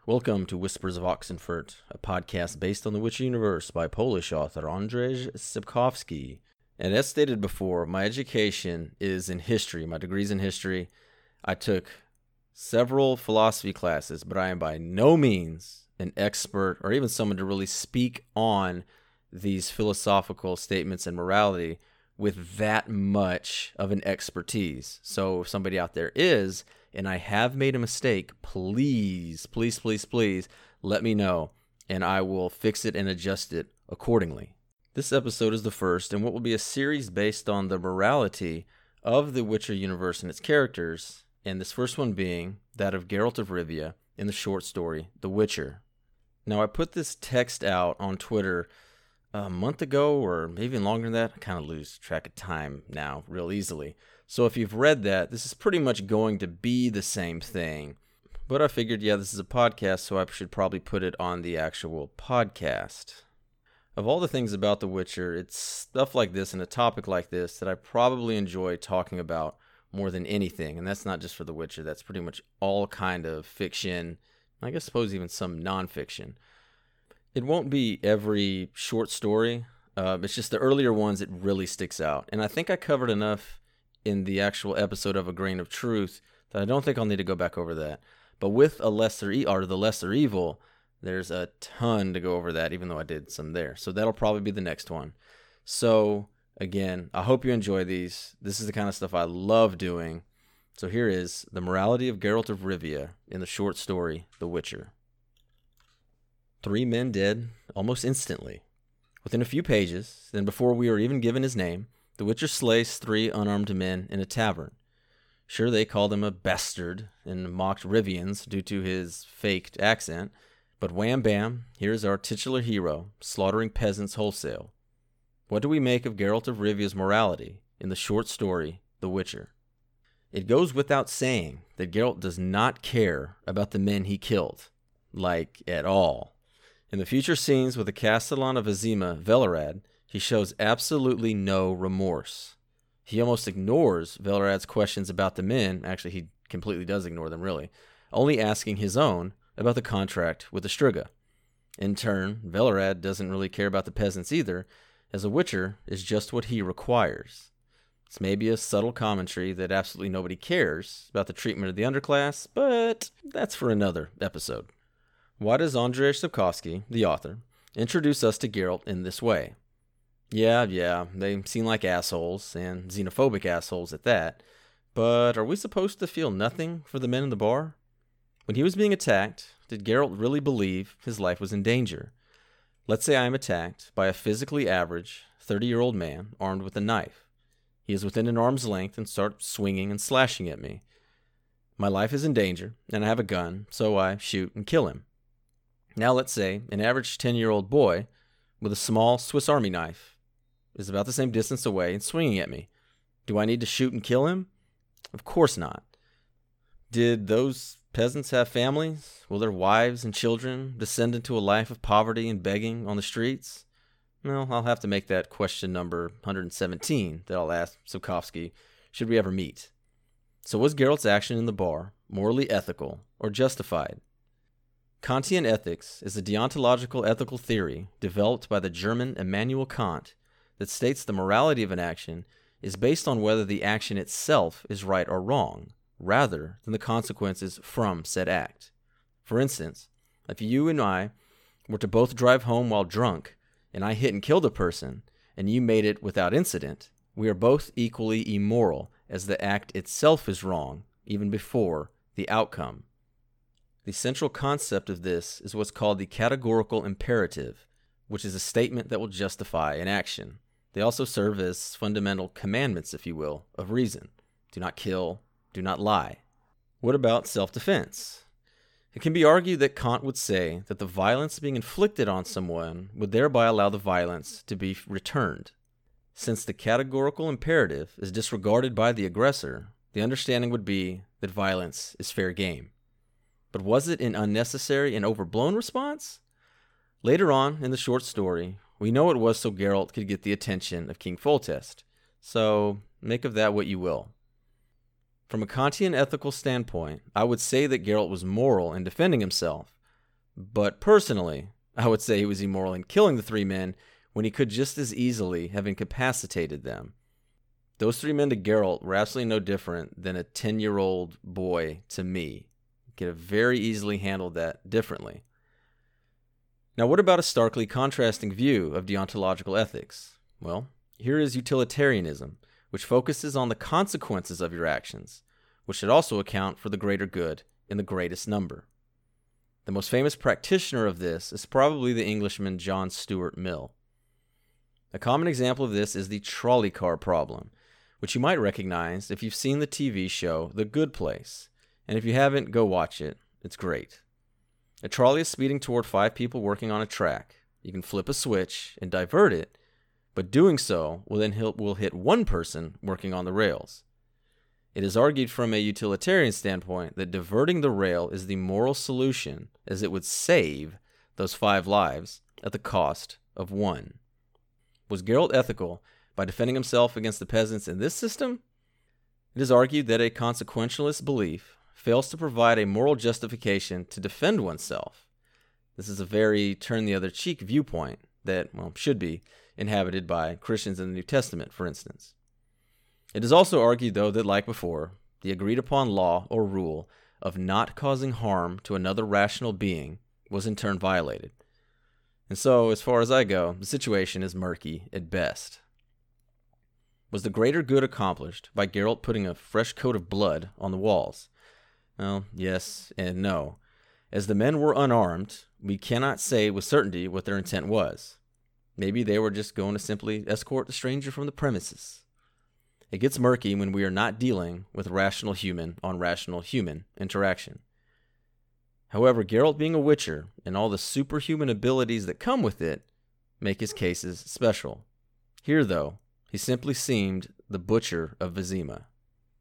Welcome to Whispers of Oxenfurt, a podcast based on the Witcher universe by Polish author Andrzej Sapkowski. And as stated before, my education is in history. My degree's in history. I took several philosophy classes, but I am by no means an expert or even someone to really speak on these philosophical statements and morality with that much of an expertise. So if somebody out there is, and I have made a mistake, please let me know, and I will fix it and adjust it accordingly. This episode is the first in what will be a series based on the morality of the Witcher universe and its characters, and this first one being that of Geralt of Rivia in the short story, The Witcher. Now, I put this text out on Twitter a month ago, or maybe even longer than that. I kind of lose track of time now real easily. So if you've read that, this is pretty much going to be the same thing. But I figured, this is a podcast, so I should probably put it on the actual podcast. Of all the things about The Witcher, it's stuff like this and a topic like this that I probably enjoy talking about more than anything. And that's not just for The Witcher. That's pretty much all kind of fiction. I guess suppose even some nonfiction. It won't be every short story. It's just the earlier ones it really sticks out. And I think I covered enough in the actual episode of A Grain of Truth that I don't think I'll need to go back over that. But with The Lesser Evil, there's a ton to go over that, even though I did some there. So that'll probably be the next one. So again, I hope you enjoy these. This is the kind of stuff I love doing. So here is the morality of Geralt of Rivia in the short story, The Witcher. 3 men dead almost instantly. Within a few pages, then before we are even given his name, the Witcher slays 3 unarmed men in a tavern. Sure, they called him a bastard and mocked Rivians due to his faked accent, but wham bam, here's our titular hero, slaughtering peasants wholesale. What do we make of Geralt of Rivia's morality in the short story, The Witcher? It goes without saying that Geralt does not care about the men he killed, like at all. In the future scenes with the Castellan of Vizima, Velerad, he shows absolutely no remorse. He almost ignores Velerad's questions about the men. Actually, he completely does ignore them, really, only asking his own about the contract with the Striga. In turn, Velerad doesn't really care about the peasants either, as a Witcher is just what he requires. It's maybe a subtle commentary that absolutely nobody cares about the treatment of the underclass, but that's for another episode. Why does Andrzej Sapkowski, the author, introduce us to Geralt in this way? Yeah, they seem like assholes, and xenophobic assholes at that, but are we supposed to feel nothing for the men in the bar? When he was being attacked, did Geralt really believe his life was in danger? Let's say I am attacked by a physically average 30-year-old man armed with a knife. He is within an arm's length and starts swinging and slashing at me. My life is in danger, and I have a gun, so I shoot and kill him. Now let's say an average 10-year-old boy with a small Swiss Army knife is about the same distance away and swinging at me. Do I need to shoot and kill him? Of course not. Did those peasants have families? Will their wives and children descend into a life of poverty and begging on the streets? Well, I'll have to make that question number 117 that I'll ask Sapkowski should we ever meet. So was Geralt's action in the bar morally ethical or justified? Kantian ethics is a deontological ethical theory developed by the German Immanuel Kant that states the morality of an action is based on whether the action itself is right or wrong, rather than the consequences from said act. For instance, if you and I were to both drive home while drunk, and I hit and killed a person, and you made it without incident, we are both equally immoral, as the act itself is wrong, even before the outcome. The central concept of this is what's called the categorical imperative, which is a statement that will justify an action. They also serve as fundamental commandments, if you will, of reason. Do not kill, do not lie. What about self-defense? It can be argued that Kant would say that the violence being inflicted on someone would thereby allow the violence to be returned. Since the categorical imperative is disregarded by the aggressor, the understanding would be that violence is fair game. But was it an unnecessary and overblown response? Later on in the short story, we know it was so Geralt could get the attention of King Foltest. So make of that what you will. From a Kantian ethical standpoint, I would say that Geralt was moral in defending himself, But personally, I would say he was immoral in killing the 3 men when he could just as easily have incapacitated them. Those 3 men to Geralt were absolutely no different than a 10-year-old boy to me. He could have very easily handled that differently. Now, what about a starkly contrasting view of deontological ethics? Well, here is utilitarianism, which focuses on the consequences of your actions, which should also account for the greater good in the greatest number. The most famous practitioner of this is probably the Englishman John Stuart Mill. A common example of this is the trolley car problem, which you might recognize if you've seen the TV show The Good Place. And if you haven't, go watch it. It's great. A trolley is speeding toward 5 people working on a track. You can flip a switch and divert it, but doing so will hit 1 person working on the rails. It is argued from a utilitarian standpoint that diverting the rail is the moral solution, as it would save those 5 lives at the cost of 1. Was Geralt ethical by defending himself against the peasants in this system? It is argued that a consequentialist belief fails to provide a moral justification to defend oneself. This is a very turn-the-other-cheek viewpoint that, should be inhabited by Christians in the New Testament, for instance. It is also argued, though, that like before, the agreed-upon law or rule of not causing harm to another rational being was in turn violated. And so, as far as I go, the situation is murky at best. Was the greater good accomplished by Geralt putting a fresh coat of blood on the walls? Well, yes and no. As the men were unarmed, we cannot say with certainty what their intent was. Maybe they were just going to simply escort the stranger from the premises. It gets murky when we are not dealing with rational human on rational human interaction. However, Geralt being a Witcher and all the superhuman abilities that come with it make his cases special. Here, though, he simply seemed the butcher of Vizima.